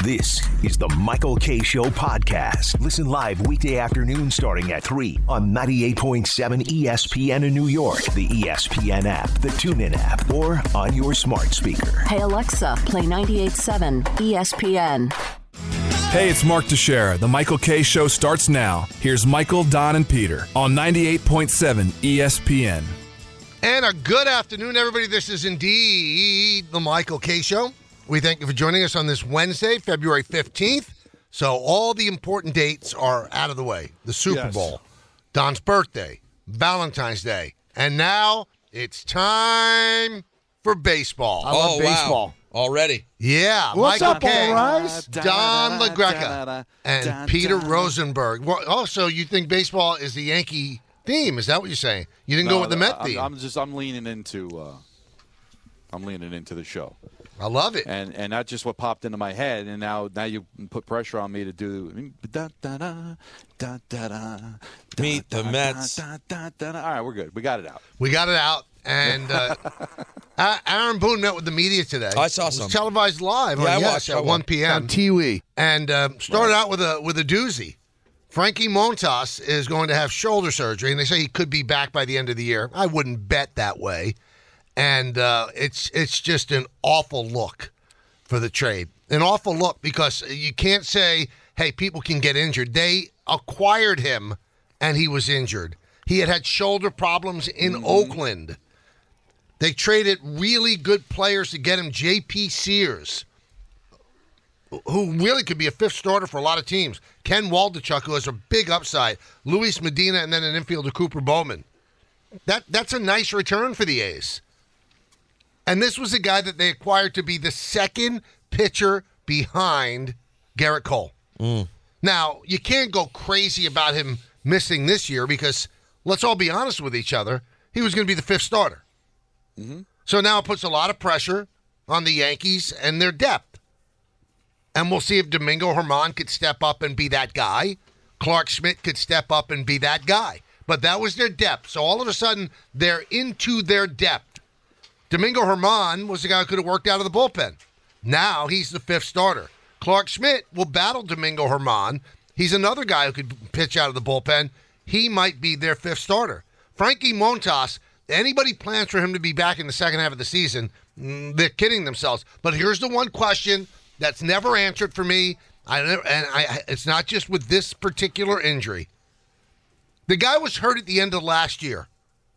This is the Michael Kay Show podcast. Listen live weekday afternoon starting at 3 on 98.7 ESPN in New York, the ESPN app, the TuneIn app, or on your smart speaker. Hey Alexa, play 98.7 ESPN. Hey, it's Mark Teixeira. The Michael Kay Show starts now. Here's Michael, Don, and Peter on 98.7 ESPN. And a good afternoon, everybody. This is indeed the Michael Kay Show. We thank you for joining us on this Wednesday, February 15th. So all the important dates are out of the way. The Super Bowl, Don's birthday, Valentine's Day, and now it's time for baseball. I love baseball. Wow. Already. Yeah. What's Michael up, Kay, All Rise? Don LaGreca, and Peter Rosenberg. Well, also, you think baseball is the Yankee theme? Is that what you're saying? You didn't go with the Met theme. I'm leaning into the show. I love it. And not just what popped into my head, and now you put pressure on me to do Meet the Mets. All right, we're good. We got it out. And Aaron Boone met with the media today. I saw some. It was some. televised live I on watched. at 1 p.m. On TV. And started out with a doozy. Frankie Montas is going to have shoulder surgery, and they say he could be back by the end of the year. I wouldn't bet that way. And it's just an awful look for the trade. An awful look because you can't say, hey, people can get injured. They acquired him, and he was injured. He had shoulder problems in Oakland. They traded really good players to get him. J.P. Sears, who really could be a fifth starter for a lot of teams. Ken Waldichuk, who has a big upside. Luis Medina, and then an infielder, Cooper Bowman. That's a nice return for the A's. And this was a guy that they acquired to be the second pitcher behind Garrett Cole. Now, you can't go crazy about him missing this year because, let's all be honest with each other, he was going to be the fifth starter. So now it puts a lot of pressure on the Yankees and their depth. And we'll see if Domingo Germán could step up and be that guy. Clark Schmidt could step up and be that guy. But that was their depth. So all of a sudden, they're into their depth. Domingo Germán was the guy who could have worked out of the bullpen. Now he's the fifth starter. Clark Schmidt will battle Domingo Germán. He's another guy who could pitch out of the bullpen. He might be their fifth starter. Frankie Montas, anybody plans for him to be back in the second half of the season, they're kidding themselves. But here's the one question that's never answered for me, it's not just with this particular injury. The guy was hurt at the end of last year.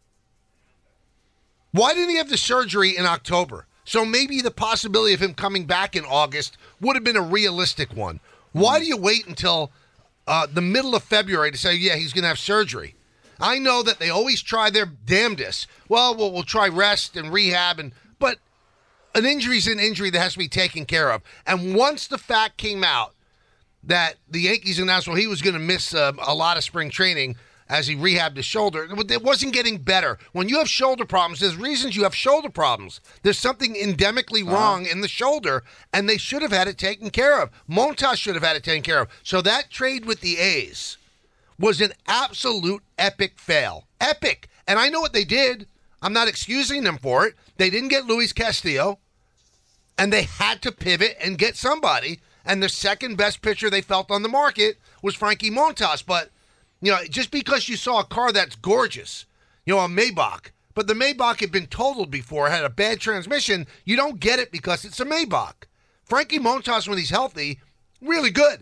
Why didn't he have the surgery in October? So maybe the possibility of him coming back in August would have been a realistic one. Why do you wait until the middle of February to say, yeah, he's going to have surgery? I know that they always try their damnedest. Well, we'll try rest and rehab, but an injury is an injury that has to be taken care of. And once the fact came out that the Yankees announced, well, he was going to miss a lot of spring training as he rehabbed his shoulder, it wasn't getting better. When you have shoulder problems, there's reasons you have shoulder problems. There's something endemically wrong in the shoulder, and they should have had it taken care of. Montas should have had it taken care of. So that trade with the A's was an absolute epic fail. Epic. And I know what they did. I'm not excusing them for it. They didn't get Luis Castillo, and they had to pivot and get somebody, and the second best pitcher they felt on the market was Frankie Montas. But just because you saw a car that's gorgeous, a Maybach, but the Maybach had been totaled before, had a bad transmission, you don't get it because it's a Maybach. Frankie Montas, when he's healthy, really good.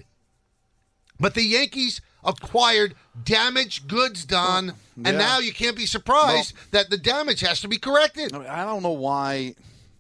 But the Yankees acquired damaged goods, Don, and now you can't be surprised that the damage has to be corrected. I don't know why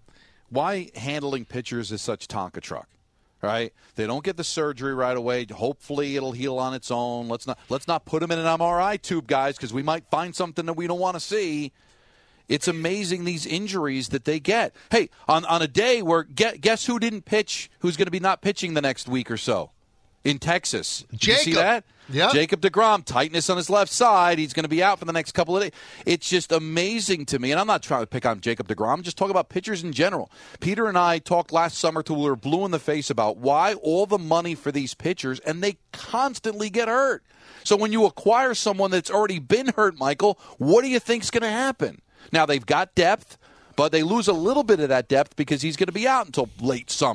handling pitchers is such Tonka truck. Right? They don't get the surgery right away. Hopefully it'll heal on its own. Let's not put them in an MRI tube, guys, because we might find something that we don't want to see. It's amazing these injuries that they get. Hey, on a day where guess who didn't pitch, who's going to be not pitching the next week or so? In Texas. Did you see that? Yeah. Jacob deGrom, tightness on his left side. He's going to be out for the next couple of days. It's just amazing to me. And I'm not trying to pick on Jacob deGrom. I'm just talking about pitchers in general. Peter and I talked last summer till we were blue in the face about why all the money for these pitchers, and they constantly get hurt. So when you acquire someone that's already been hurt, Michael, what do you think's going to happen? Now, they've got depth, but they lose a little bit of that depth because he's going to be out until late summer.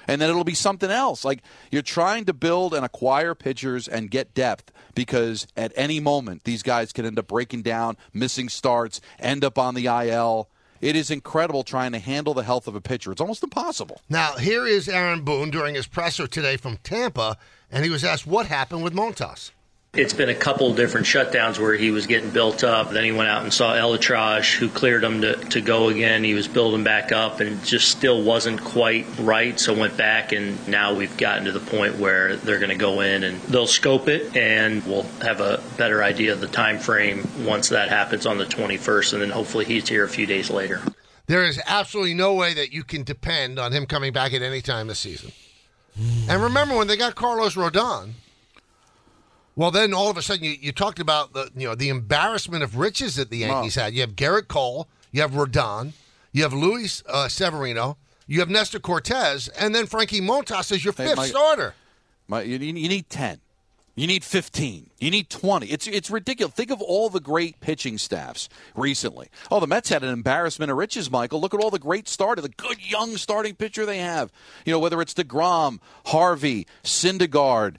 And then it'll be something else. Like, you're trying to build and acquire pitchers and get depth because at any moment these guys could end up breaking down, missing starts, end up on the IL. It is incredible trying to handle the health of a pitcher. It's almost impossible. Now, here is Aaron Boone during his presser today from Tampa, and he was asked what happened with Montas. It's been a couple different shutdowns where he was getting built up. Then he went out and saw Elitrage, who cleared him to go again. He was building back up and just still wasn't quite right, so went back. And now we've gotten to the point where they're going to go in and they'll scope it, and we'll have a better idea of the time frame once that happens on the 21st, and then hopefully he's here a few days later. There is absolutely no way that you can depend on him coming back at any time this season. And remember when they got Carlos Rodon, well, then all of a sudden you talked about the embarrassment of riches that the Yankees had. You have Garrett Cole, you have Rodon, you have Luis Severino, you have Nestor Cortez, and then Frankie Montas is your fifth starter. You need 10. You need 15. You need 20. It's ridiculous. Think of all the great pitching staffs recently. Oh, the Mets had an embarrassment of riches, Michael. Look at all the great starters, the good young starting pitcher they have. Whether it's DeGrom, Harvey, Syndergaard,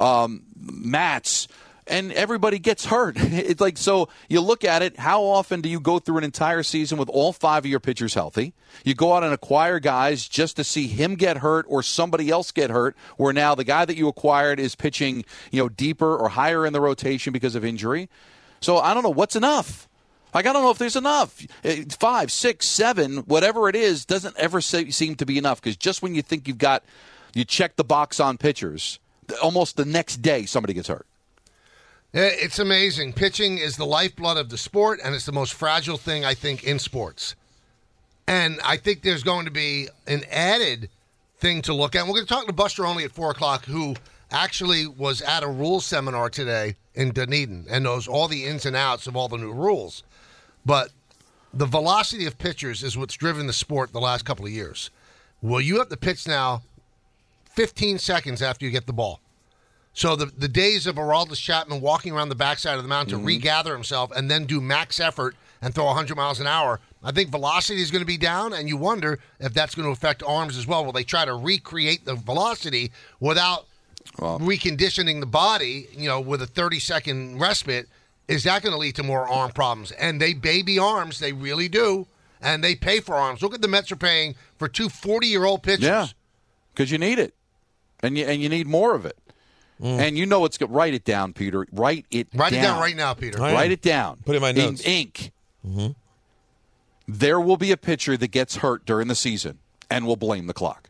Mats, and everybody gets hurt. It's like, so you look at it, how often do you go through an entire season with all 5 of your pitchers healthy? You go out and acquire guys just to see him get hurt or somebody else get hurt, where now the guy that you acquired is pitching, deeper or higher in the rotation because of injury. So I don't know what's enough. Like, I don't know if there's enough. 5, 6, 7, whatever it is, doesn't ever seem to be enough, because just when you think you check the box on pitchers, almost the next day somebody gets hurt. It's amazing. Pitching is the lifeblood of the sport, and it's the most fragile thing, I think, in sports. And I think there's going to be an added thing to look at. And we're going to talk to Buster Olney at 4 o'clock, who actually was at a rules seminar today in Dunedin and knows all the ins and outs of all the new rules. But the velocity of pitchers is what's driven the sport the last couple of years. Well, you have to pitch now 15 seconds after you get the ball. So the days of Aroldis Chapman walking around the backside of the mound to regather himself and then do max effort and throw 100 miles an hour, I think velocity is going to be down, and you wonder if that's going to affect arms as well. Will they try to recreate the velocity without reconditioning the body, with a 30-second respite? Is that going to lead to more arm problems? And they baby arms, they really do, and they pay for arms. Look at the Mets are paying for 2 40-year-old pitchers. Yeah, because you need it, and you need more of it. And it's good. Write it down, Peter. Write it down right now, Peter. Write it down. Put it in my notes. In ink. Mm-hmm. There will be a pitcher that gets hurt during the season and will blame the clock.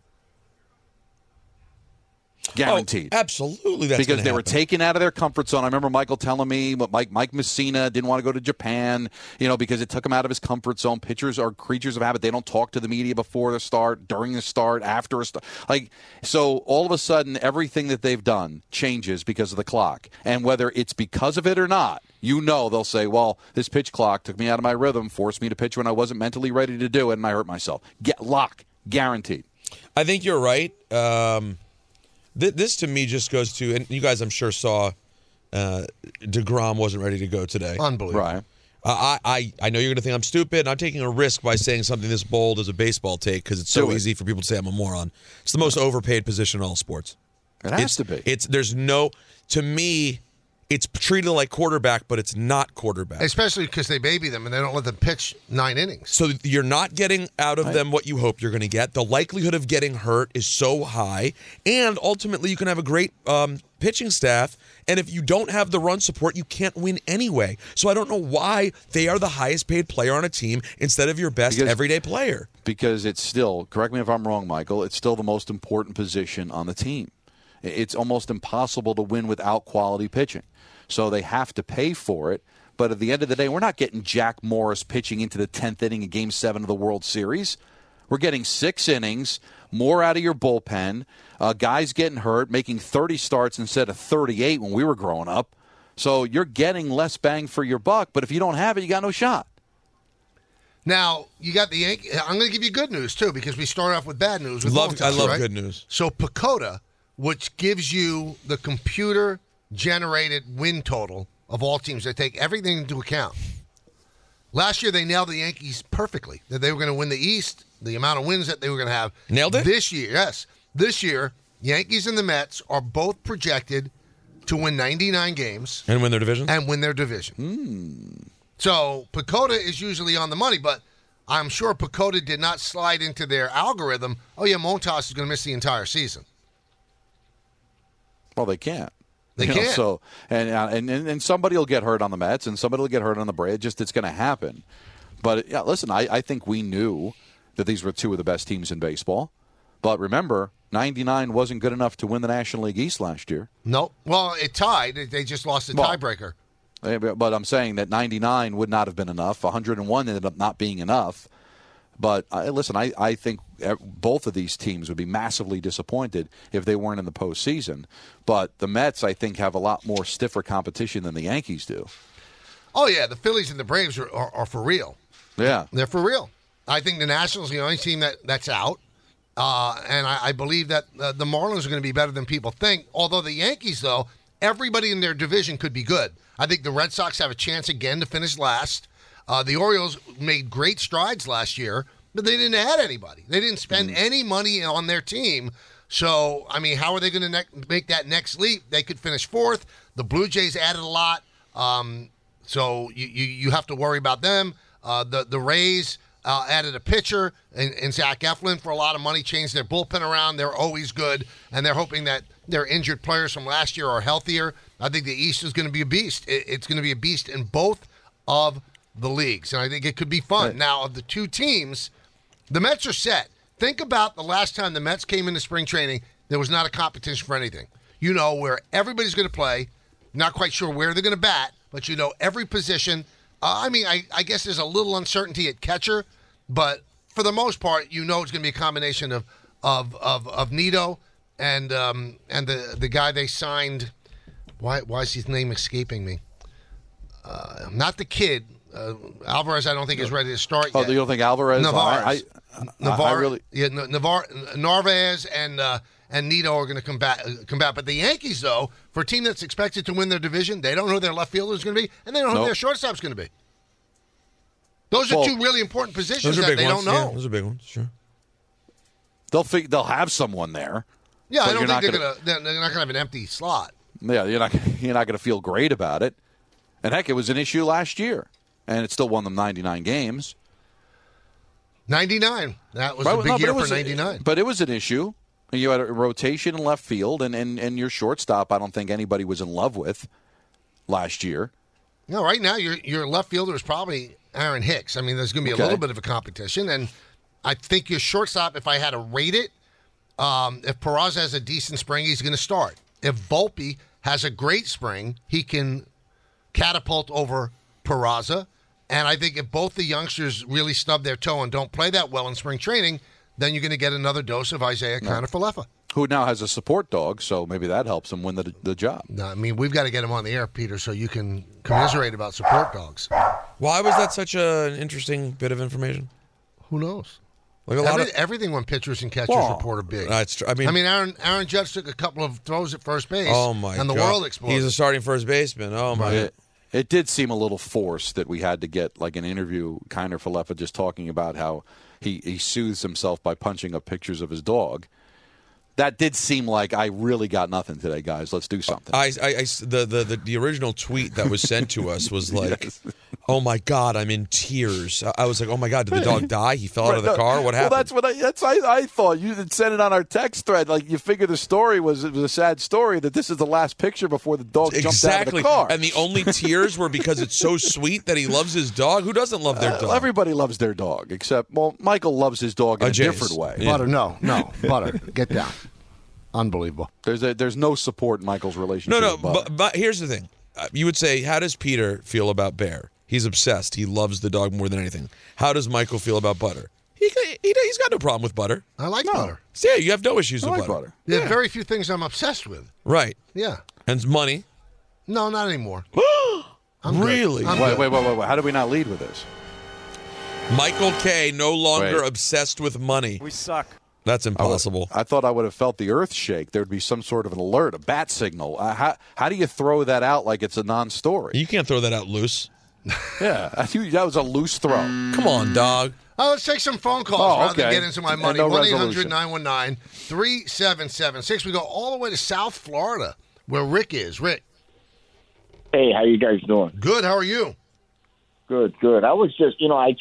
Guaranteed. Oh, absolutely, that's because they were taken out of their comfort zone. I remember Michael telling me Mike Messina didn't want to go to Japan, because it took him out of his comfort zone. Pitchers are creatures of habit. They don't talk to the media before the start, during the start, after a start. So all of a sudden, everything that they've done changes because of the clock. And whether it's because of it or not, they'll say, well, this pitch clock took me out of my rhythm, forced me to pitch when I wasn't mentally ready to do it, and I hurt myself. Lock. Guaranteed. I think you're right. This to me just goes to, and you guys I'm sure saw DeGrom wasn't ready to go today. Unbelievable. Right. I know you're going to think I'm stupid, and I'm taking a risk by saying something this bold as a baseball take because it's so easy for people to say I'm a moron. It's the most overpaid position in all sports. It has to be. To me, it's treated like quarterback, but it's not quarterback. Especially because they baby them and they don't let them pitch 9 innings. So you're not getting out of them what you hope you're going to get. The likelihood of getting hurt is so high. And ultimately, you can have a great pitching staff. And if you don't have the run support, you can't win anyway. So I don't know why they are the highest paid player on a team instead of your best everyday player. Because it's still, correct me if I'm wrong, Michael, it's still the most important position on the team. It's almost impossible to win without quality pitching. So they have to pay for it. But at the end of the day, we're not getting Jack Morris pitching into the 10th inning in Game 7 of the World Series. We're getting 6 innings, more out of your bullpen, guys getting hurt, making 30 starts instead of 38 when we were growing up. So you're getting less bang for your buck, but if you don't have it, you got no shot. Now, you got the Yankees. I'm going to give you good news, too, because we start off with bad news. I love good news. So PECOTA, which gives you the computer-generated win total of all teams. They take everything into account. Last year, they nailed the Yankees perfectly, that they were going to win the East, the amount of wins that they were going to have. Nailed it? This year, yes. This year, Yankees and the Mets are both projected to win 99 games. And win their division? And win their division. So Pacoda is usually on the money, but I'm sure Pacoda did not slide into their algorithm. Oh, yeah, Montas is going to miss the entire season. Well, they can't. They You know, can't. so and somebody will get hurt on the Mets, and somebody will get hurt on the Braves. It's going to happen. But yeah, listen, I think we knew that these were two of the best teams in baseball. But remember, 99 wasn't good enough to win the National League East last year. Nope. Well, it tied. They just lost the tiebreaker. But I'm saying that 99 would not have been enough. 101 ended up not being enough. But listen, I think both of these teams would be massively disappointed if they weren't in the postseason. But the Mets, I think, have a lot more stiffer competition than the Yankees do. Oh, yeah, the Phillies and the Braves are for real. Yeah. They're for real. I think the Nationals are the only team that's out. And I believe that the Marlins are going to be better than people think. Although the Yankees, though, everybody in their division could be good. I think the Red Sox have a chance again to finish last. The Orioles made great strides last year, but they didn't add anybody. They didn't spend any money on their team. So, I mean, how are they going to make that next leap? They could finish fourth. The Blue Jays added a lot. So you have to worry about them. The Rays added a pitcher in Zach Eflin for a lot of money, changed their bullpen around. They're always good, and they're hoping that their injured players from last year are healthier. I think the East is going to be a beast. It's going to be a beast in both of the leagues, and I think it could be fun. Right. Now, of the two teams, the Mets are set. Think about the last time the Mets came into spring training, there was not a competition for anything. You know where everybody's going to play, not quite sure where they're going to bat, but you know every position. I guess there's a little uncertainty at catcher, but for the most part, you know it's going to be a combination of Nito and the guy they signed. Why is his name escaping me? Not the kid. Alvarez, I don't think is ready to start yet. Oh, you don't think Alvarez? Narvaez. Narvaez and Nito are going to come back. But the Yankees, though, for a team that's expected to win their division, they don't know who their left fielder is going to be, and they don't know who their shortstop's going to be. Those are two really important positions that they don't know. Yeah, those are big ones, sure. They'll have someone there. Yeah, I don't think they're not going to have an empty slot. Yeah, you're not going to feel great about it. And heck, it was an issue last year, and it still won them 99 games. 99. That was a big year for 99. But it was an issue. You had a rotation in left field, and your shortstop, I don't think anybody was in love with last year. No, right now your left fielder is probably Aaron Hicks. I mean, there's going to be a little bit of a competition, and I think your shortstop, if I had to rate it, if Peraza has a decent spring, he's going to start. If Volpe has a great spring, he can catapult over Peraza. And I think if both the youngsters really stub their toe and don't play that well in spring training, then you're going to get another dose of Isaiah Kiner-Falefa. Who now has a support dog, so maybe that helps him win the job. No, I mean, we've got to get him on the air, Peter, so you can commiserate about support dogs. Why was that such an interesting bit of information? Who knows? Like everything when pitchers and catchers report are big. That's true. I mean, Aaron Judge took a couple of throws at first base. Oh my and the God. world exploded. He's a starting first baseman. Oh my. It did seem a little forced that we had to get like an interview, Kiner-Falefa just talking about how he soothes himself by punching up pictures of his dog. That did seem like I really got nothing today, guys. Let's do something. The original tweet that was sent to us was like, yes. Oh my God, I'm in tears. I was like, oh my God, did the dog die? He fell out of the car? What happened? Well, that's what I thought. You had sent it on our text thread. Like you figured the story was a sad story that this is the last picture before the dog jumped out of the car. And the only tears were because it's so sweet that he loves his dog. Who doesn't love their dog? Everybody loves their dog, except Michael loves his dog in a different way. Yeah. Butter, no, Butter, get down. Unbelievable. There's no support in Michael's relationship. No, but here's the thing. You would say, how does Peter feel about Bear? He's obsessed. He loves the dog more than anything. How does Michael feel about Butter? He's got no problem with Butter. I like Butter. So, yeah, you have no issues with Butter. There are very few things I'm obsessed with. Right. Yeah. And money? No, not anymore. Really? Wait. How do we not lead with this? Michael K. no longer obsessed with money. We suck. That's impossible. I thought I would have felt the earth shake. There would be some sort of an alert, a bat signal. How do you throw that out like it's a non-story? You can't throw that out loose. Yeah, that was a loose throw. Come on, dog. Let's take some phone calls rather than get into my money. No 1-800-919-3776. We go all the way to South Florida, where Rick is. Rick. Hey, how you guys doing? Good. How are you? Good. I was just,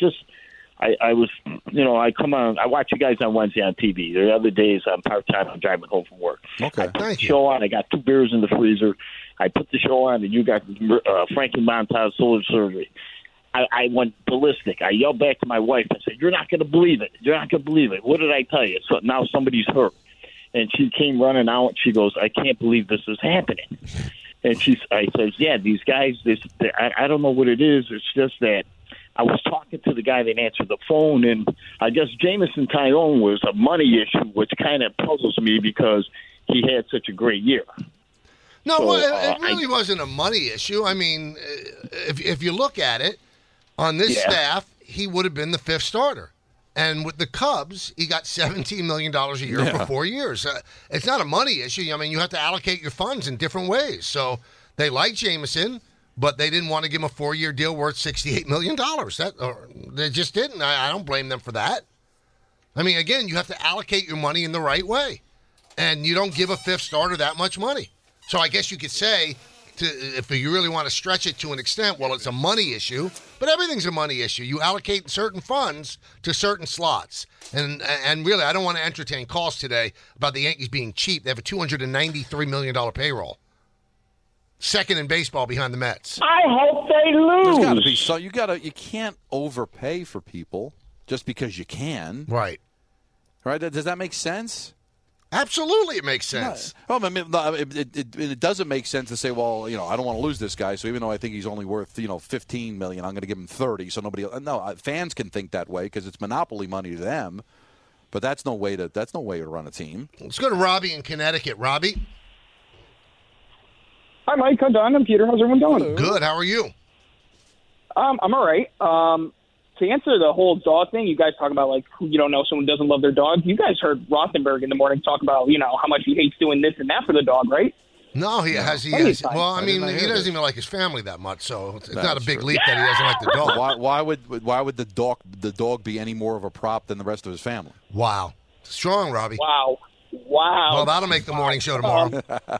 I was, I come on, I watch you guys on Wednesday on TV. The other days I'm part-time, I'm driving home from work. Okay. I put the show on, I got 2 beers in the freezer. I put the show on, and you got Frankie Montas shoulder surgery. I went ballistic. I yelled back to my wife and said, "You're not going to believe it. You're not going to believe it. What did I tell you?" So now somebody's hurt. And she came running out. She goes, "I can't believe this is happening." And I says, "Yeah, these guys, I don't know what it is. It's just that I was talking to the guy that answered the phone, and I guess Jameson Tyone was a money issue, which kind of puzzles me because he had such a great year." No, So, it really wasn't a money issue. I mean, if you look at it, on this staff, he would have been the 5th starter. And with the Cubs, he got $17 million a year for 4 years. It's not a money issue. I mean, you have to allocate your funds in different ways. So they like Jameson, but they didn't want to give him a 4-year deal worth $68 million. They just didn't. I don't blame them for that. I mean, again, you have to allocate your money in the right way. And you don't give a 5th starter that much money. So I guess you could say, if you really want to stretch it to an extent, well, it's a money issue, but everything's a money issue. You allocate certain funds to certain slots. And really, I don't want to entertain calls today about the Yankees being cheap. They have a $293 million payroll. Second in baseball behind the Mets. I hope they lose. There's got to be so you can't overpay for people just because you can. Right. Right? Does that make sense? Absolutely, it makes sense. Well, I mean, it doesn't make sense to say, well, I don't want to lose this guy, so even though I think he's only worth, $15 million, I'm going to give him 30. So nobody. No, fans can think that way because it's monopoly money to them. But that's no way to run a team. Let's go to Robbie in Connecticut. Robbie. Hi, Mike. Hi, Don. I'm Peter. How's everyone doing? Good. How are you? I'm all right. To answer the whole dog thing, you guys talk about, like, you don't know someone doesn't love their dog. You guys heard Rothenberg in the morning talk about, how much he hates doing this and that for the dog, right? No, he has. Well, I mean, he doesn't even like his family that much, so it's not a big leap that he doesn't like the dog. Why would the dog be any more of a prop than the rest of his family? Wow. Strong, Robbie. Wow. Well, that'll make the morning show tomorrow.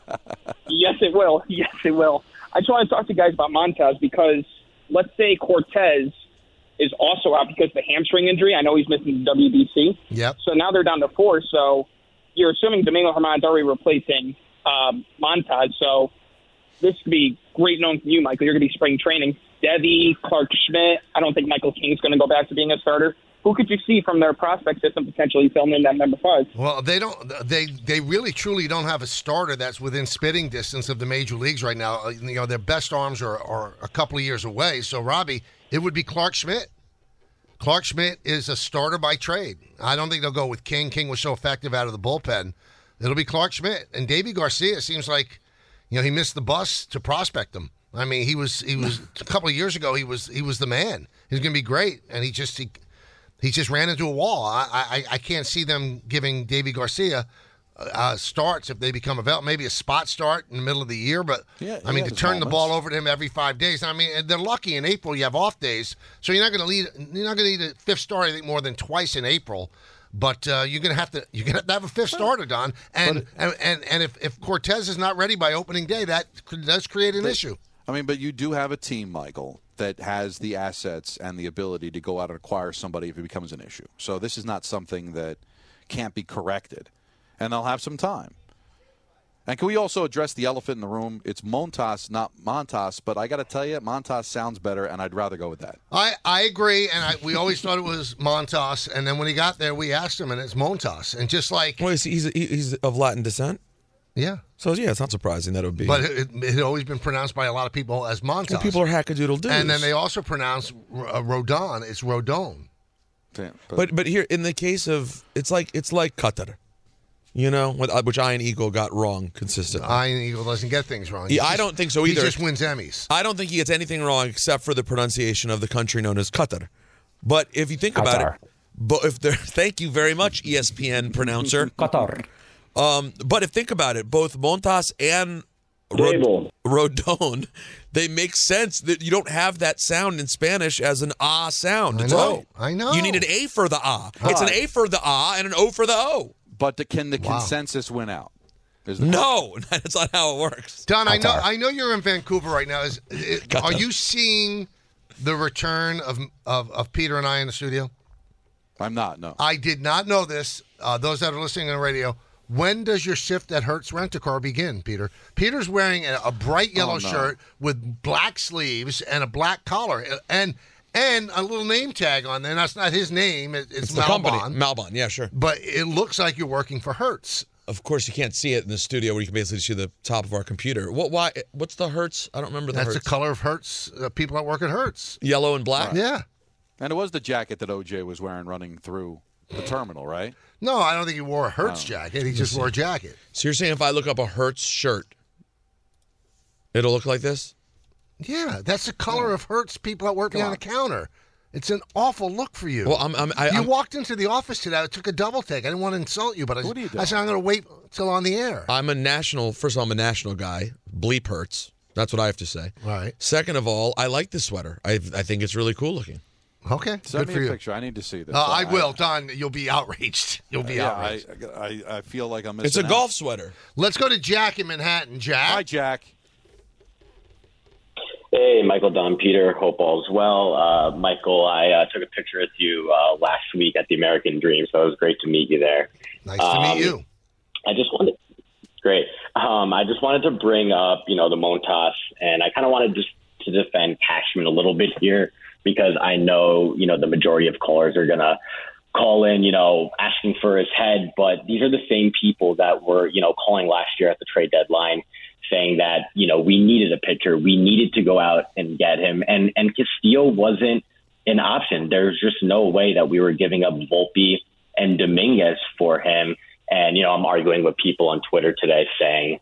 Yes, it will. Yes, it will. I just want to talk to you guys about Montas because let's say Cortez is also out because of the hamstring injury. I know he's missing the WBC. Yep. So now they're down to 4. So you're assuming Domingo Germán's already replacing Montas. So this could be great known from you, Michael. You're going to be spring training. Devi, Clark Schmidt. I don't think Michael King's going to go back to being a starter. Who could you see from their prospect system potentially filling in that number 5? Well, they don't. They really truly don't have a starter that's within spitting distance of the major leagues right now. Their best arms are a couple of years away. So, Robbie, it would be Clark Schmidt. Clark Schmidt is a starter by trade. I don't think they'll go with King. King was so effective out of the bullpen. It'll be Clark Schmidt. And Davy Garcia seems like, he missed the bus to prospect him. I mean, he was a couple of years ago. He was the man. He's going to be great, and he just ran into a wall. I can't see them giving Davy Garcia starts if they become available. Maybe a spot start in the middle of the year, but to turn the ball over to him every 5 days. I mean, they're lucky in April you have off days, so you're not going to need a 5th starter I think more than twice in April. But you're going to have to have a 5th starter, Don. And if Cortez is not ready by opening day, that does create an issue. I mean, but you do have a team, Michael, that has the assets and the ability to go out and acquire somebody if it becomes an issue. So this is not something that can't be corrected. And they'll have some time. And can we also address the elephant in the room? It's Montas, not Montas, but I got to tell you, Montas sounds better, and I'd rather go with that. I agree, and we always thought it was Montas, and then when he got there, we asked him, and it's Montas. And just like... Well, he's of Latin descent? Yeah. So, it's not surprising that it would be. But it had always been pronounced by a lot of people as Montas. Well, people are hackadoodle dudes. And then they also pronounce Rodon. It's Rodon. But here, in the case of... It's like Qatar. Which Ian Eagle got wrong consistently. Ian Eagle doesn't get things wrong. I don't think so either. He just wins Emmys. I don't think he gets anything wrong except for the pronunciation of the country known as Qatar. But if you think about it, thank you very much, ESPN pronouncer. Qatar. But if think about it, both Montas and Rodon, they make sense. That you don't have that sound in Spanish as an ah sound. It's O. I know. You need an A for the ah. It's an A for the ah and an O for the O. But can the consensus win out? No, that's not how it works. Don, I know you're in Vancouver right now. Are you seeing the return of Peter and I in the studio? I'm not, no. I did not know this. Those that are listening on the radio, when does your shift at Hertz Rent-A-Car begin, Peter? Peter's wearing a bright yellow shirt with black sleeves and a black collar and a little name tag on there. That's not his name. It's the company. Malbon, yeah, sure. But it looks like you're working for Hertz. Of course, you can't see it in the studio where you can basically see the top of our computer. Why? What's the Hertz? I don't remember the Hertz. That's the color of Hertz. People that work at Hertz. Yellow and black? Right. Yeah. And it was the jacket that OJ was wearing running through the terminal, right? No, I don't think he wore a Hertz jacket. He just wore a jacket. So you're saying if I look up a Hertz shirt, it'll look like this? Yeah, that's the color of Hertz people that work behind the counter. It's an awful look for you. Well, you walked into the office today. I took a double take. I didn't want to insult you, but I said I'm going to wait till on the air. First of all, I'm a national guy. Bleep Hertz. That's what I have to say. Right. Second of all, I like this sweater. I think it's really cool looking. Okay. Send me a picture. I need to see this. I will, Don. You'll be outraged. You'll be outraged. I feel like I'm missing It's a golf sweater. Let's go to Jack in Manhattan. Jack. Hi, Jack. Hey, Michael, Don, Peter. Hope all's well. Michael, I took a picture with you last week at the American Dream, so it was great to meet you there. Nice to meet you. I just wanted to bring up, the Montas, and I kind of wanted just to defend Cashman a little bit here because I know, the majority of callers are going to call in, asking for his head, but these are the same people that were, calling last year at the trade deadline saying that, we needed a pitcher. We needed to go out and get him. And Castillo wasn't an option. There's just no way that we were giving up Volpe and Dominguez for him. And, I'm arguing with people on Twitter today saying,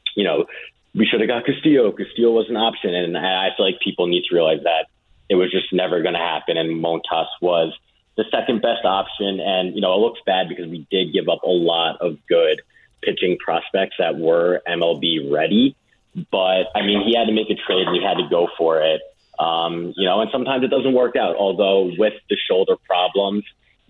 we should have got Castillo. Castillo was an option. And I feel like people need to realize that it was just never going to happen. And Montas was the second best option. And, it looks bad because we did give up a lot of good pitching prospects that were MLB ready. But, he had to make a trade and he had to go for it. And sometimes it doesn't work out. Although with the shoulder problems,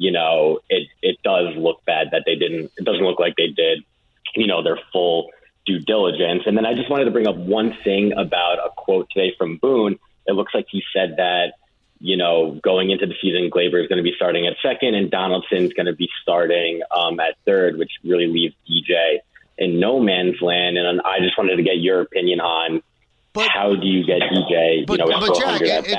it does look bad that they didn't. It doesn't look like they did, their full due diligence. And then I just wanted to bring up one thing about a quote today from Boone. It looks like he said that, going into the season, Gleyber is going to be starting at second and Donaldson's going to be starting at third, which really leaves DJ in no man's land. And I just wanted to get your opinion on how do you get DJ, but Jack,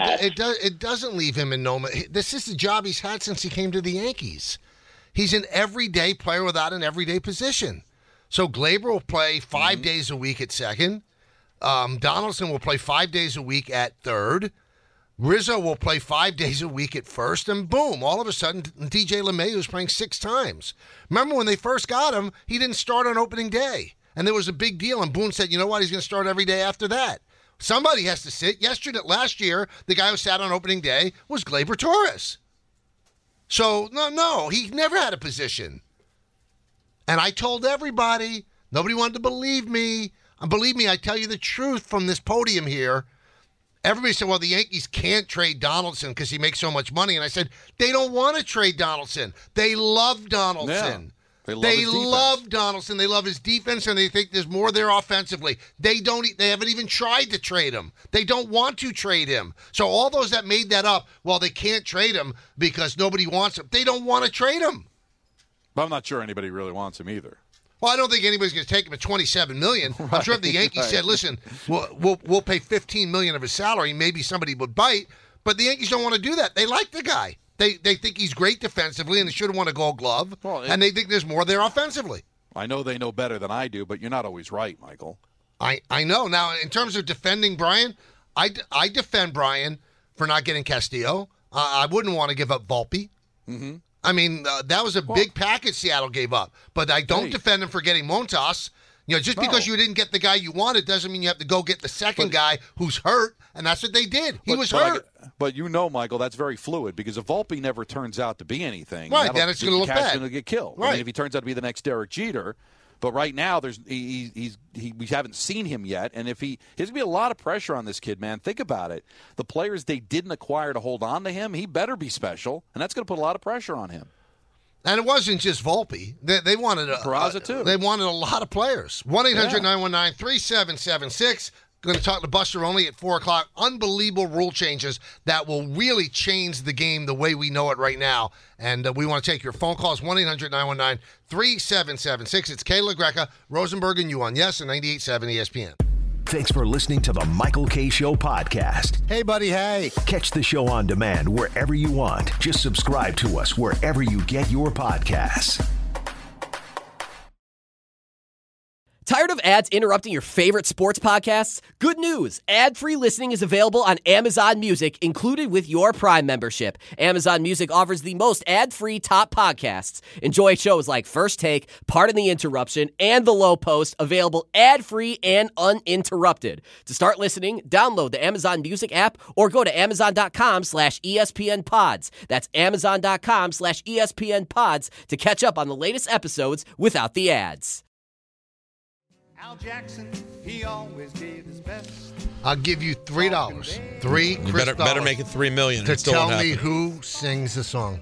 it doesn't leave him in no man. This is the job he's had since he came to the Yankees. He's an everyday player without an everyday position. So Gleyber will play 5 days a week at second. Donaldson will play 5 days a week at third. Rizzo will play 5 days a week at first, and boom, all of a sudden, DJ LeMahieu is playing 6 times. Remember when they first got him, he didn't start on opening day, and there was a big deal, and Boone said, you know what, he's going to start every day after that. Somebody has to sit. Last year, the guy who sat on opening day was Gleyber Torres. So, no, he never had a position. And I told everybody, nobody wanted to believe me. Believe me, I tell you the truth from this podium here. Everybody said, well, the Yankees can't trade Donaldson because he makes so much money. And I said, they don't want to trade Donaldson. They love Donaldson. Yeah, they love Donaldson. They love his defense, and they think there's more there offensively. They haven't even tried to trade him. They don't want to trade him. So all those that made that up, well, they can't trade him because nobody wants him. They don't want to trade him. But I'm not sure anybody really wants him either. Well, I don't think anybody's going to take him at $27 million. Right. I'm sure if the Yankees said, listen, we'll pay $15 million of his salary, maybe somebody would bite. But the Yankees don't want to do that. They like the guy. They think he's great defensively, and they should have won a Gold Glove. And they think there's more there offensively. I know they know better than I do, but you're not always right, Michael. I know. Now, in terms of defending Brian, I defend Brian for not getting Castillo. I wouldn't want to give up Volpe. Mm-hmm. I mean, that was a big package Seattle gave up. But I don't defend him for getting Montas. Just because you didn't get the guy you wanted doesn't mean you have to go get the second guy who's hurt, and that's what they did. He was hurt. But Michael, that's very fluid because if Volpe never turns out to be anything, right, then it's going to look bad. Going to get killed. Right. I mean, if he turns out to be the next Derek Jeter, But right now, we haven't seen him yet, and there's going to be a lot of pressure on this kid, man. Think about it. The players they didn't acquire to hold on to him, he better be special, and that's going to put a lot of pressure on him. And it wasn't just Volpe. They wanted Peraza, too. They wanted a lot of players. 1-800-919-3776. Going to talk to Buster Olney at 4 o'clock. Unbelievable rule changes that will really change the game the way we know it right now. And we want to take your phone calls. 1-800-919-3776. It's Kayla Greca, Rosenberg, and you on Yes and 98.7 ESPN. Thanks for listening to the Michael K. Show podcast. Hey, buddy, hey. Catch the show on demand wherever you want. Just subscribe to us wherever you get your podcasts. Tired of ads interrupting your favorite sports podcasts? Good news! Ad-free listening is available on Amazon Music, included with your Prime membership. Amazon Music offers the most ad-free top podcasts. Enjoy shows like First Take, Pardon the Interruption, and The Low Post, available ad-free and uninterrupted. To start listening, download the Amazon Music app or go to amazon.com/ESPN Pods. That's amazon.com/ESPN Pods to catch up on the latest episodes without the ads. Al Jackson, he always did his best. I'll give you $3. $3 You crisp better dollars make it $3 million. to It still tell won't me happen. who sings the song.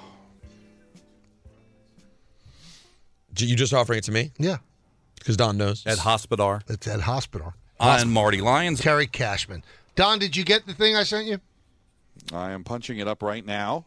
You just offering it to me? Yeah. Because Don knows. Ed Hospodar. It's Ed Hospodar. And Marty Lyons. Terry Cashman. Don, did you get the thing I sent you? I am punching it up right now.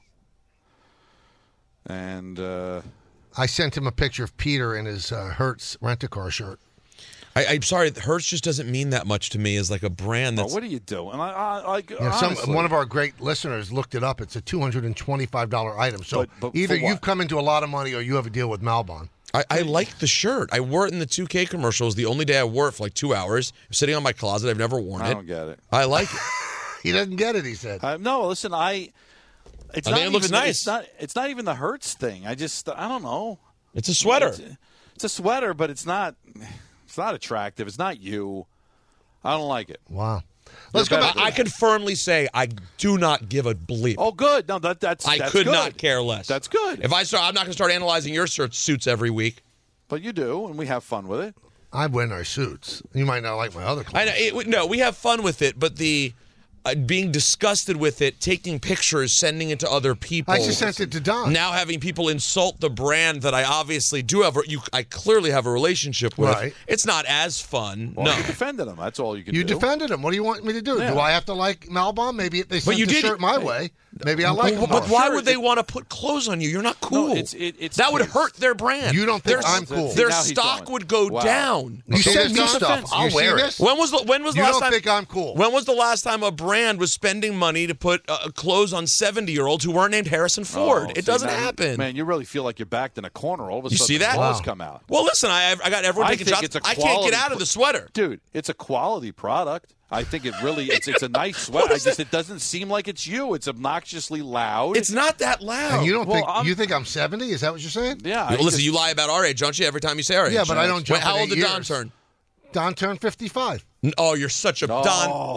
And I sent him a picture of Peter in his Hertz rent-a-car shirt. I'm sorry, Hertz just doesn't mean that much to me as like a brand. That's what are you doing? One of our great listeners looked it up. It's a $225 item. So But either for what? you've come into a lot of money or you have a deal with Malbon. I like the shirt. I wore it in the 2K commercials. The only day I wore it for like 2 hours. It was sitting on my closet. I've never worn it. I don't get it. I like it. He doesn't get it, he said. No, listen, I think it looks nice. It's not even the Hertz thing. I don't know. It's a sweater. It's a sweater, but it's not attractive. It's not you. I don't like it. Wow. Let's go back. I can firmly say I do not give a bleep. Oh, good. No, that's I that's could good. not care less. That's good. If I'm not going to start analyzing your suits every week. But you do, and we have fun with it. I wear nice suits. You might not like my other clothes. I know. No, we have fun with it, but the being disgusted with it, taking pictures, sending it to other people. I just sent it to Don. Now having people insult the brand that I obviously do have, I clearly have a relationship with. Right. It's not as fun. Well, no. you defended him. That's all you can do. You defended him. What do you want me to do? Yeah. Do I have to like Malbon? Maybe if they sent the shirt my way, maybe I like him. But why would they want to put clothes on you? You're not cool. No, it's that would hurt their brand. You don't think I'm cool? Their stock would go down. You sent me no stuff. offense. I'll wear it. When was the last time? You don't think I'm cool? When was the last time a brand was spending money to put clothes on 70-year-olds who weren't named Harrison Ford? It doesn't happen. Man, you really feel like you're backed in a corner. All of a You sudden, see that? the clothes come out. Well, listen, I got everyone taking shots. I can't get out of the sweater. Dude, it's a quality product. I think it really it's a nice sweater. It doesn't seem like it's you. It's obnoxiously loud. It's not that loud. And you don't think I'm 70? Is that what you're saying? Yeah. Well, listen, you lie about our age, don't you? Every time you say our age. Yeah, but I don't jump. How in old did 8 Don years. turn? Don turned 55. Oh, you're such a Don.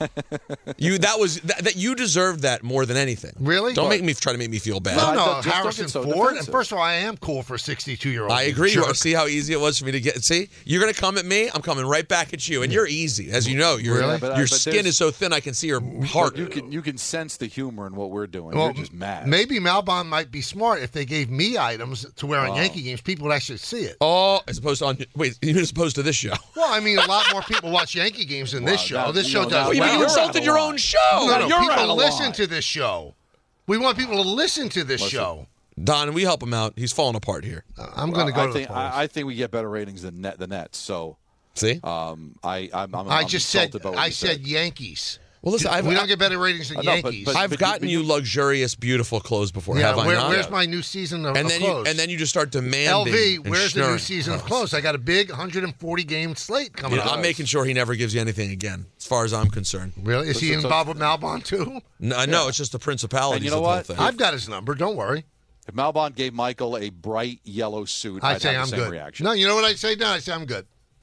That you deserved that more than anything. Really? Don't try to make me feel bad. No, Harrison Ford. And first of all, I am cool for a 62-year-old. I agree. See how easy it was for me to get. See, you're going to come at me. I'm coming right back at you, and you're easy, as you know. Your skin is so thin, I can see your heart. You can sense the humor in what we're doing. Well, you're just mad. Maybe Malbon might be smart if they gave me items to wear on Yankee games. People would actually see it. Oh, as opposed to this show. Well, I mean, a lot more people watch Yankee games than this show. This show does. You insulted your own show. No, people listen to this show. We want people to listen to this show. Don, we help him out. He's falling apart here. I'm going to go to the polls. I think we get better ratings than the Nets. So, see, I'm just said Yankees. Well, listen, we don't get better ratings than Yankees. I've gotten you luxurious, beautiful clothes before. Yeah, have I not? Where's my new season of clothes? And then you just start demanding. LV, where's the new season of clothes? I got a big 140-game slate coming up. I'm making sure he never gives you anything again, as far as I'm concerned. Really? Is he involved with Malbon too? No, it's just the principality. And you know what? I've got his number. Don't worry. If Malbon gave Michael a bright yellow suit, I'd say have I'm the same good. reaction. No, you know what I say? No, I say I'm good.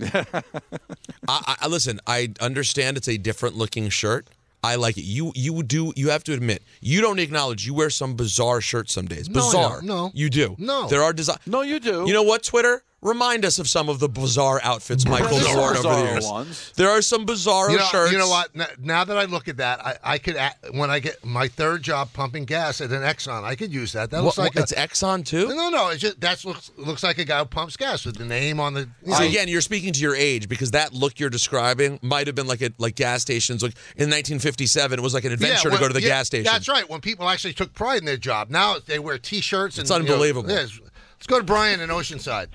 Listen, I understand it's a different looking shirt. I like it. You have to admit, you don't acknowledge you wear some bizarre shirt some days. Bizarre. No. You do. No. There are design. No, you do. You know what, Twitter? Remind us of some of the bizarre outfits Michael's There are worn over the bizarre years. ones. There are some bizarro shirts. You know what? Now that I look at that, I could, when I get my third job pumping gas at an Exxon, I could use that. That looks like it's Exxon too? No. It's just that looks like a guy who pumps gas with the name on the. So again, you're speaking to your age because that look you're describing might have been like gas stations. Like in 1957, it was like an adventure to go to the gas station. That's right. When people actually took pride in their job. Now they wear T-shirts. It's unbelievable. Let's go to Brian in Oceanside.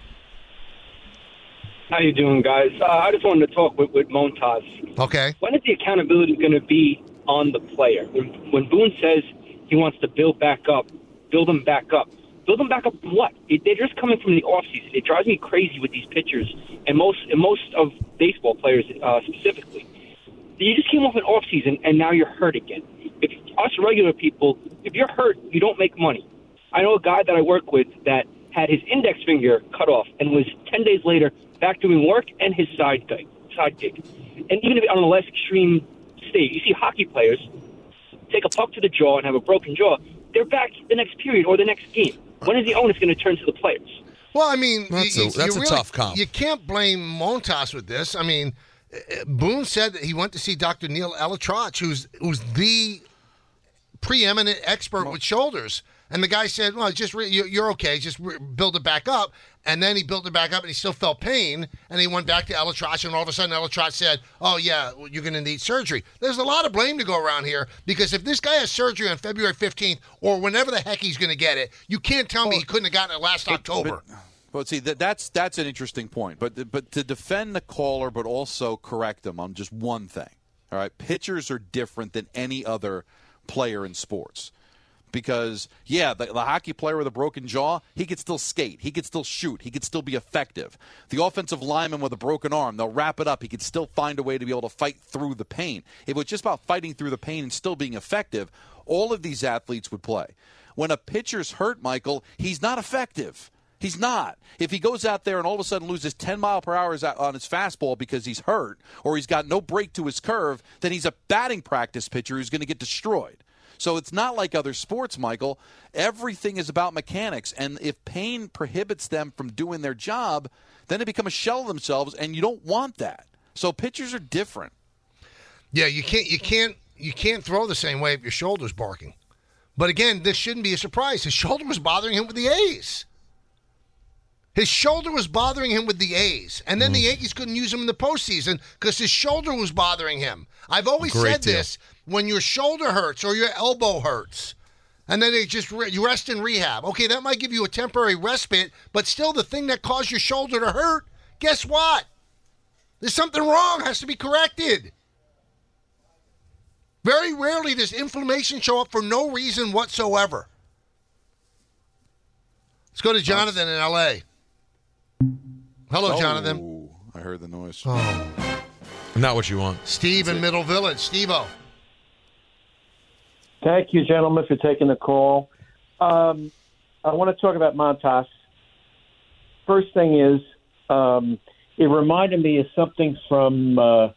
How you doing, guys? I just wanted to talk with Montas. Okay. When is the accountability going to be on the player? When Boone says he wants to build back up, build them back up. Build them back up from what? They're just coming from the offseason. It drives me crazy with these pitchers and most of baseball players specifically. You just came off an offseason and now you're hurt again. If us regular people, if you're hurt, you don't make money. I know a guy that I work with that had his index finger cut off and was 10 days later back doing work and his side gig. And even if on a less extreme state, you see hockey players take a puck to the jaw and have a broken jaw, they're back the next period or the next game. When is the onus going to turn to the players? Well, I mean, that's a tough comp. You can't blame Montas with this. I mean, Boone said that he went to see Dr. Neil ElAttrache, who's the preeminent expert with shoulders. And the guy said, well, you're okay. Just build it back up. And then he built it back up, and he still felt pain. And he went back to ElAttrache, and all of a sudden ElAttrache said, oh, yeah, you're going to need surgery. There's a lot of blame to go around here because if this guy has surgery on February 15th or whenever the heck he's going to get it, you can't tell me he couldn't have gotten it last October. But see, that's an interesting point. But to defend the caller but also correct him on just one thing, all right? Pitchers are different than any other player in sports. Because, yeah, the hockey player with a broken jaw, he could still skate. He could still shoot. He could still be effective. The offensive lineman with a broken arm, they'll wrap it up. He could still find a way to be able to fight through the pain. If it was just about fighting through the pain and still being effective, all of these athletes would play. When a pitcher's hurt, Michael, he's not effective. He's not. If he goes out there and all of a sudden loses 10 mile per hour on his fastball because he's hurt or he's got no break to his curve, then he's a batting practice pitcher who's going to get destroyed. So it's not like other sports, Michael. Everything is about mechanics, and if pain prohibits them from doing their job, then they become a shell of themselves, and you don't want that. So pitchers are different. Yeah, you can't throw the same way if your shoulder's barking. But again, this shouldn't be a surprise. His shoulder was bothering him with the A's. His shoulder was bothering him with the A's. And then the Yankees couldn't use him in the postseason because his shoulder was bothering him. I've always said this, when your shoulder hurts or your elbow hurts, and then you rest in rehab. Okay, that might give you a temporary respite, but still the thing that caused your shoulder to hurt, guess what? There's something wrong, has to be corrected. Very rarely does inflammation show up for no reason whatsoever. Let's go to Jonathan in L.A. Hello, Jonathan. I heard the noise. Oh. Not what you want. Steve in Middle Village. Steve-O. Thank you, gentlemen, for taking the call. I want to talk about Montas. First thing is, it reminded me of something from the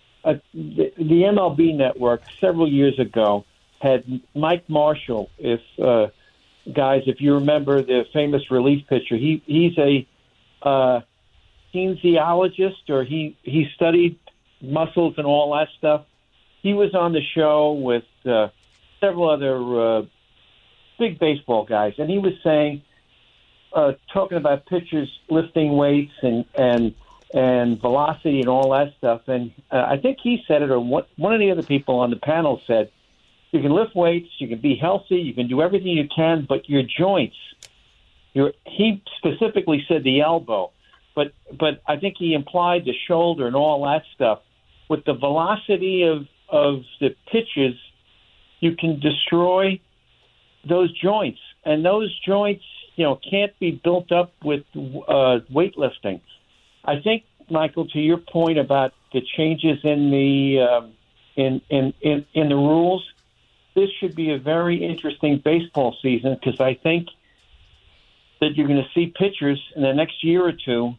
MLB Network several years ago had Mike Marshall. If you remember the famous relief pitcher, he's a kinesiologist, or he studied muscles and all that stuff. He was on the show with several other big baseball guys, and he was saying, talking about pitchers lifting weights and velocity and all that stuff. And I think he said it, or one of the other people on the panel said, you can lift weights, you can be healthy, you can do everything you can, but your joints, he specifically said the elbow, but I think he implied the shoulder and all that stuff. With the velocity of the pitches, you can destroy those joints, and those joints, can't be built up with weightlifting. I think, Michael, to your point about the changes in the in the rules, this should be a very interesting baseball season, because I think that you're going to see pitchers in the next year or two.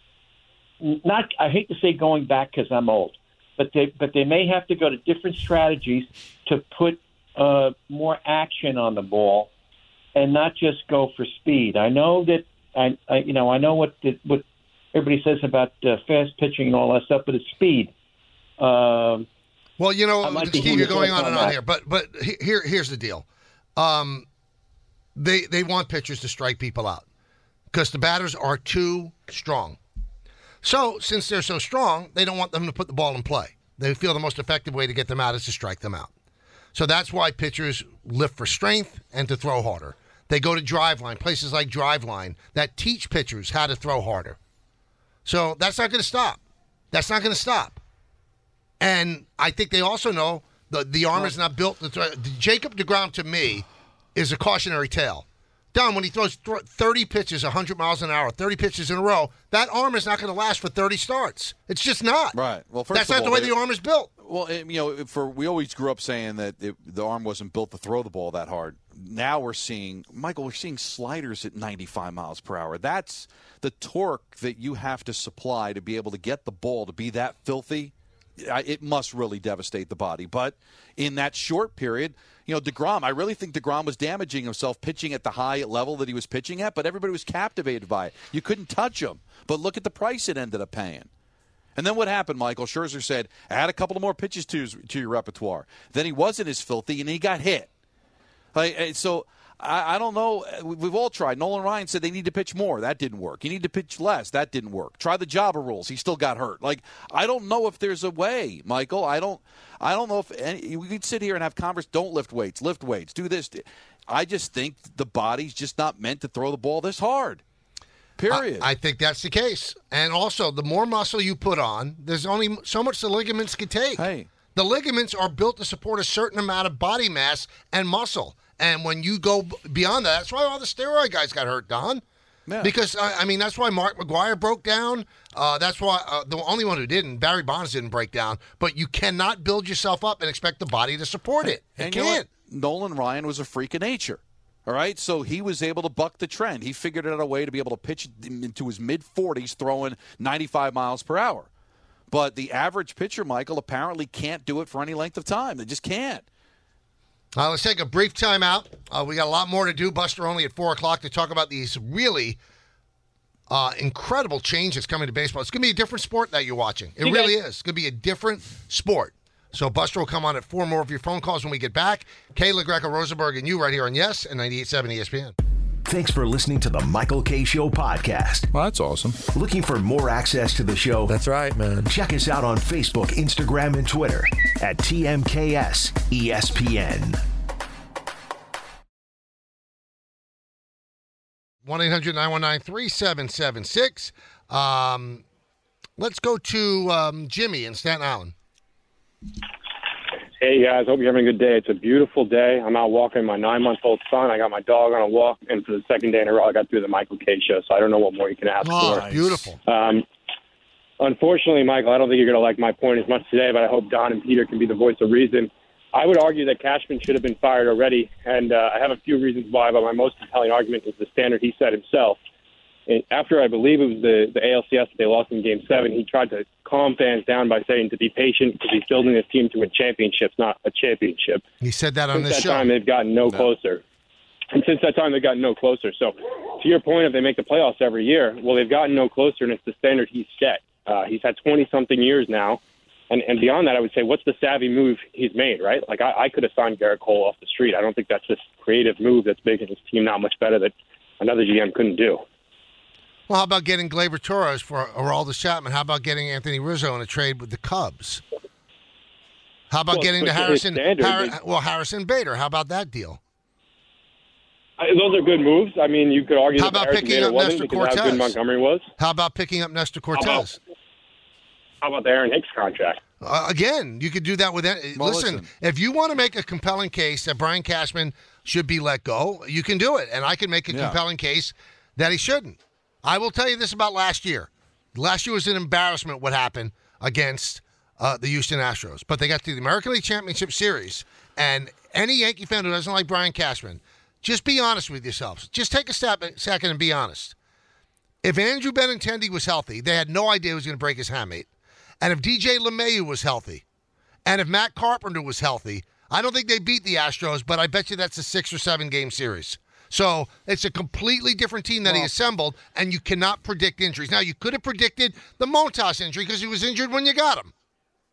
I hate to say going back because I'm old, but they may have to go to different strategies to put more action on the ball and not just go for speed. I know that I know what everybody says about fast pitching and all that stuff, but it's speed. Well, Steve, you're going on and on here, but here's the deal. They want pitchers to strike people out because the batters are too strong. So since they're so strong, they don't want them to put the ball in play. They feel the most effective way to get them out is to strike them out. So that's why pitchers lift for strength and to throw harder. They go to Driveline, places like Driveline that teach pitchers how to throw harder. So that's not going to stop. That's not going to stop. And I think they also know the arm is not built to throw. Jacob deGrom, to me, is a cautionary tale. Don, when he throws 30 pitches, 100 miles an hour, 30 pitches in a row, that arm is not going to last for 30 starts. It's just not. Right. Well, that's not the way the arm is built. Well, we always grew up saying that the arm wasn't built to throw the ball that hard. Now we're seeing sliders at 95 miles per hour. That's the torque that you have to supply to be able to get the ball to be that filthy. It must really devastate the body. But in that short period, DeGrom, I really think DeGrom was damaging himself pitching at the high level that he was pitching at, but everybody was captivated by it. You couldn't touch him. But look at the price it ended up paying. And then what happened, Michael? Scherzer said, add a couple of more pitches to your repertoire. Then he wasn't as filthy, and he got hit. So I don't know. We've all tried. Nolan Ryan said they need to pitch more. That didn't work. You need to pitch less. That didn't work. Try the Java rules. He still got hurt. I don't know if there's a way, Michael. I don't know if we could sit here and have conversations. Don't lift weights. Lift weights. Do this. I just think the body's just not meant to throw the ball this hard. Period. I think that's the case. And also, the more muscle you put on, there's only so much the ligaments can take. Hey. The ligaments are built to support a certain amount of body mass and muscle. And when you go beyond that, that's why all the steroid guys got hurt, Don. Yeah. Because, that's why Mark McGwire broke down. That's why the only one who didn't, Barry Bonds didn't break down. But you cannot build yourself up and expect the body to support it. You can't. Nolan Ryan was a freak of nature. All right, so he was able to buck the trend. He figured out a way to be able to pitch into his mid-40s throwing 95 miles per hour. But the average pitcher, Michael, apparently can't do it for any length of time. They just can't. Let's take a brief time out. We got a lot more to do. Buster only at 4 o'clock to talk about these really incredible changes coming to baseball. It's going to be a different sport that you're watching. It really is. It's going to be a different sport. So Buster will come on at 4 more of your phone calls when we get back. Kayla, Greco, Rosenberg, and you right here on Yes and 98.7 ESPN. Thanks for listening to the Michael K. Show podcast. Well, that's awesome. Looking for more access to the show? That's right, man. Check us out on Facebook, Instagram, and Twitter at TMKS ESPN. 1-800-919-3776. Let's go to Jimmy in Staten Island. Hey, guys. Hope you're having a good day. It's a beautiful day. I'm out walking my 9-month-old son. I got my dog on a walk, and for the second day in a row, I got through the Michael K. Show, so I don't know what more you can ask for. Oh, beautiful. Unfortunately, Michael, I don't think you're going to like my point as much today, but I hope Don and Peter can be the voice of reason. I would argue that Cashman should have been fired already, and I have a few reasons why, but my most compelling argument is the standard he set himself. After, I believe it was the ALCS that they lost in Game 7, he tried to calm fans down by saying to be patient because he's building this team to win championships, not a championship. He said that on this show. Since that time, they've gotten no closer. And since that time, they've gotten no closer. So to your point, if they make the playoffs every year, well, they've gotten no closer, and it's the standard he's set. He's had 20-something years now. And beyond that, I would say, what's the savvy move he's made, right? Like, I could have signed Garrett Cole off the street. I don't think that's this creative move that's making his team not much better that another GM couldn't do. Well, how about getting Gleyber Torres for Aroldis Chapman? How about getting Anthony Rizzo in a trade with the Cubs? How about getting to Harrison Bader? How about that deal? Those are good moves. I mean, you could argue that Harrison Bader wasn't because how good Montgomery was. How about picking up Nestor Cortez? How about the Aaron Hicks contract? Again, you could do that with – listen, if you want to make a compelling case that Brian Cashman should be let go, you can do it. And I can make a compelling case that he shouldn't. I will tell you this about last year. Last year was an embarrassment what happened against the Houston Astros. But they got to the American League Championship Series. And any Yankee fan who doesn't like Brian Cashman, just be honest with yourselves. Just take a second and be honest. If Andrew Benintendi was healthy, they had no idea he was going to break his hamate. And if DJ LeMahieu was healthy, and if Matt Carpenter was healthy, I don't think they beat the Astros, but I bet you that's a 6 or 7 game series. So it's a completely different team that he assembled, and you cannot predict injuries. Now, you could have predicted the Montas injury because he was injured when you got him.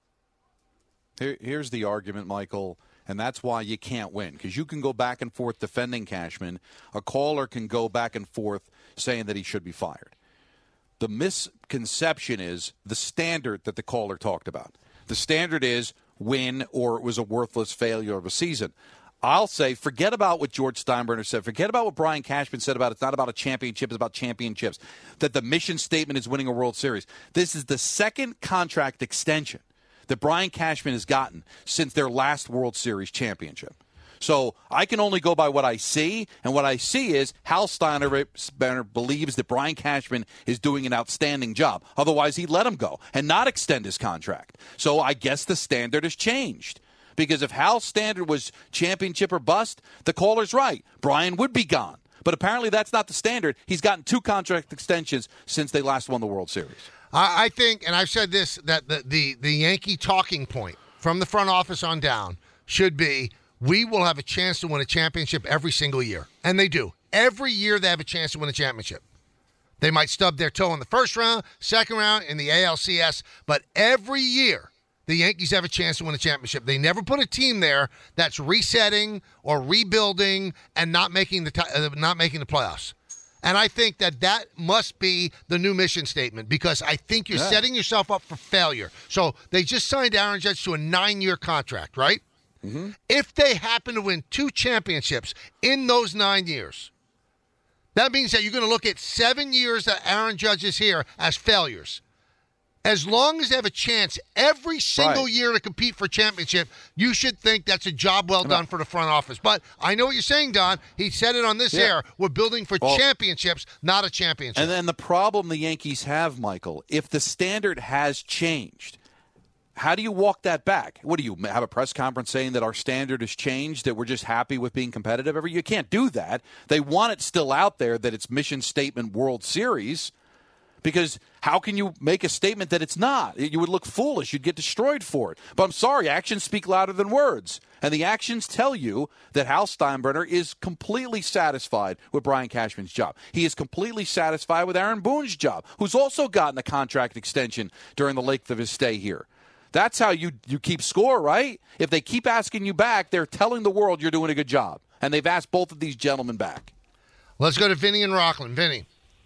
Here's the argument, Michael, and that's why you can't win, because you can go back and forth defending Cashman. A caller can go back and forth saying that he should be fired. The misconception is the standard that the caller talked about. The standard is win or it was a worthless failure of a season. I'll say forget about what George Steinbrenner said. Forget about what Brian Cashman said about it's not about a championship, it's about championships. That the mission statement is winning a World Series. This is the second contract extension that Brian Cashman has gotten since their last World Series championship. So I can only go by what I see, and what I see is Hal Steinbrenner believes that Brian Cashman is doing an outstanding job. Otherwise, he'd let him go and not extend his contract. So I guess the standard has changed. Because if Hal's standard was championship or bust, the caller's right. Brian would be gone. But apparently that's not the standard. He's gotten 2 contract extensions since they last won the World Series. I think, and I've said this, that the Yankee talking point from the front office on down should be, we will have a chance to win a championship every single year. And they do. Every year they have a chance to win a championship. They might stub their toe in the first round, second round, in the ALCS, but every year the Yankees have a chance to win a championship. They never put a team there that's resetting or rebuilding and not making the playoffs. And I think that must be the new mission statement, because I think you're setting yourself up for failure. So they just signed Aaron Judge to a 9-year contract, right? Mm-hmm. If they happen to win 2 championships in those 9 years, that means that you're going to look at 7 years that Aaron Judge is here as failures. As long as they have a chance every single year to compete for championship, you should think that's a job well done for the front office. But I know what you're saying, Don. He said it on this air. We're building for championships, not a championship. And then the problem the Yankees have, Michael, if the standard has changed, how do you walk that back? What do you have a press conference saying that our standard has changed, that we're just happy with being competitive every year? You can't do that. They want it still out there that it's mission statement World Series. Because how can you make a statement that it's not? You would look foolish. You'd get destroyed for it. But I'm sorry, actions speak louder than words. And the actions tell you that Hal Steinbrenner is completely satisfied with Brian Cashman's job. He is completely satisfied with Aaron Boone's job, who's also gotten a contract extension during the length of his stay here. That's how you keep score, right? If they keep asking you back, they're telling the world you're doing a good job. And they've asked both of these gentlemen back. Let's go to Vinny in Rockland. Vinny.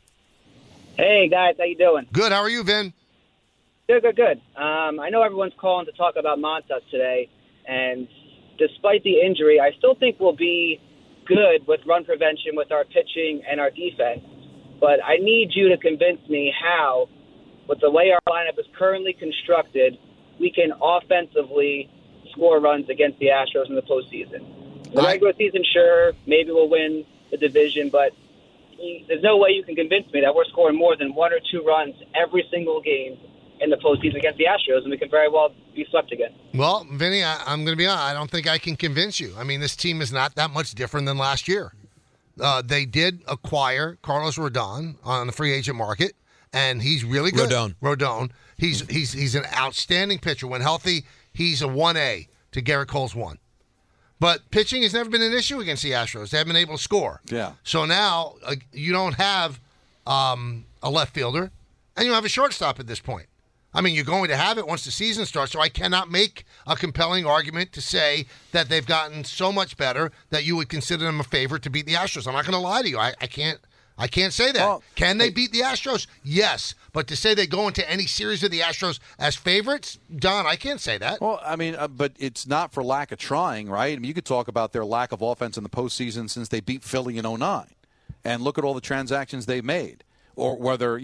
Hey, guys, how you doing? Good. How are you, Vin? Good. I know everyone's calling to talk about Montas today, and despite the injury, I still think we'll be good with run prevention with our pitching and our defense. But I need you to convince me how, with the way our lineup is currently constructed, we can offensively score runs against the Astros in the postseason. The regular season, sure, maybe we'll win the division, but there's no way you can convince me that we're scoring more than 1 or 2 runs every single game in the postseason against the Astros, and we can very well be swept again. Well, Vinny, I'm going to be honest. I don't think I can convince you. I mean, this team is not that much different than last year. They did acquire Carlos Rodon on the free agent market, and he's really good. Rodon. He's an outstanding pitcher. When healthy, he's a 1A to Garrett Cole's 1. But pitching has never been an issue against the Astros. They haven't been able to score. Yeah. So now you don't have a left fielder, and you don't have a shortstop at this point. I mean, you're going to have it once the season starts, so I cannot make a compelling argument to say that they've gotten so much better that you would consider them a favorite to beat the Astros. I'm not going to lie to you. I can't say that. Well, can they beat the Astros? Yes. But to say they go into any series of the Astros as favorites, Don, I can't say that. Well, I mean, but it's not for lack of trying, right? I mean, you could talk about their lack of offense in the postseason since they beat Philly in 2009. And look at all the transactions they made. Or whether,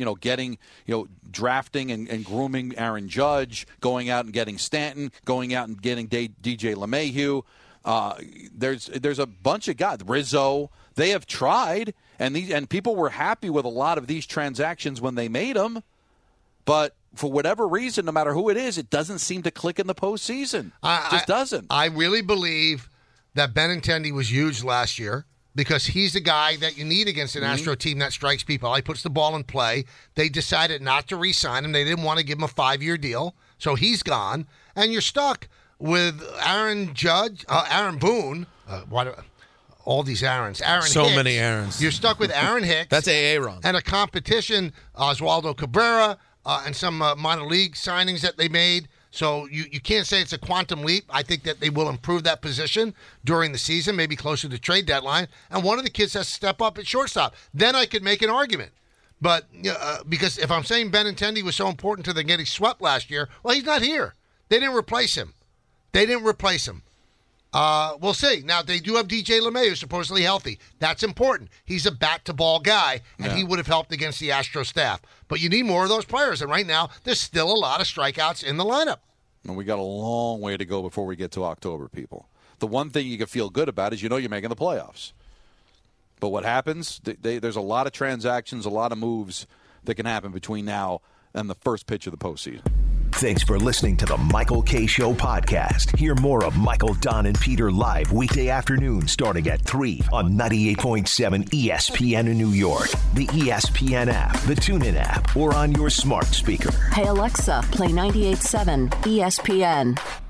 drafting and grooming Aaron Judge, going out and getting Stanton, going out and getting DJ LeMahieu. There's a bunch of guys. Rizzo. They have tried, and people were happy with a lot of these transactions when they made them. But for whatever reason, no matter who it is, it doesn't seem to click in the postseason. It just doesn't. I really believe that Benintendi was huge last year because he's the guy that you need against an Astro team that strikes people. He puts the ball in play. They decided not to re-sign him. They didn't want to give him a 5-year deal, so he's gone. And you're stuck with Aaron Boone. all these Aarons. Aaron So Hicks. many Aarons. You're stuck with Aaron Hicks. That's AA run. And a competition, Oswaldo Cabrera, and some minor league signings that they made. So you can't say it's a quantum leap. I think that they will improve that position during the season, maybe closer to trade deadline. And one of the kids has to step up at shortstop. Then I could make an argument. But because if I'm saying Benintendi was so important to them getting swept last year, well, he's not here. They didn't replace him. We'll see. Now, they do have DJ LeMay, who's supposedly healthy. That's important. He's a bat-to-ball guy, and he would have helped against the Astros staff. But you need more of those players, and right now, there's still a lot of strikeouts in the lineup. And we got a long way to go before we get to October, people. The one thing you can feel good about is you're making the playoffs. But what happens, there's a lot of transactions, a lot of moves that can happen between now and the first pitch of the postseason. Thanks for listening to the Michael K. Show podcast. Hear more of Michael, Don, and Peter live weekday afternoon starting at 3 on 98.7 ESPN in New York, the ESPN app, the TuneIn app, or on your smart speaker. Hey Alexa, play 98.7 ESPN.